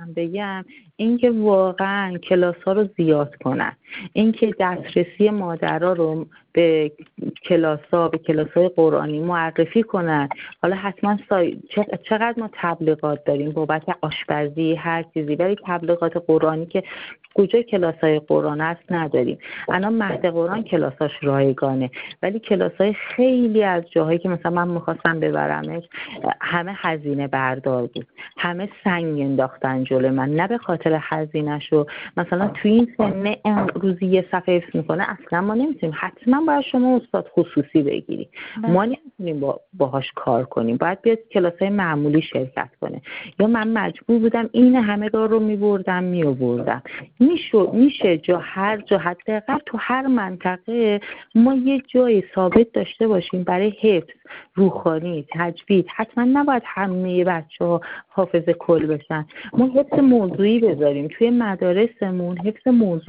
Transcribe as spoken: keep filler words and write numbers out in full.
میخواستم بگم اینکه واقعا کلاس ها رو زیاد کنن، اینکه دسترسی مادرها رو به کلاس ها به کلاس های قرآنی معرفی کنن. حالا حتما سای... چق- چقدر ما تبلیغات داریم بابت آشپزی هر چیزی، ولی تبلیغات قرآنی که کجا کلاس های قرآن هست نداریم. الان مهد قرآن کلاساش رایگانه، ولی کلاس های خیلی از جاهایی که مثلا من میخواستم ببرمش همه هزینه بردار بود، همه سنگ انداختن جلو من، نه به خاطر هزینه‌شو. مثلا توی این سنه روزی یه صفحه حفظ میکنه، اصلا ما نمیتونیم، حتما باید شما استاد خصوصی بگیری، ما نمیتونیم با باهاش کار کنیم، باید بیاد کلاس‌های معمولی شرکت کنه. یا من مجبور بودم این همه راه رو میبردم میآوردم. میشه میشه جا هر جا حداقل تو هر منطقه ما یه جای ثابت داشته باشیم برای حفظ، روخانی، تجوید. حتما نباید همه بچه‌ها حافظ کل بشن، ما حفظ موضوعی بذاریم توی مدارسمون، حفظ موضوعی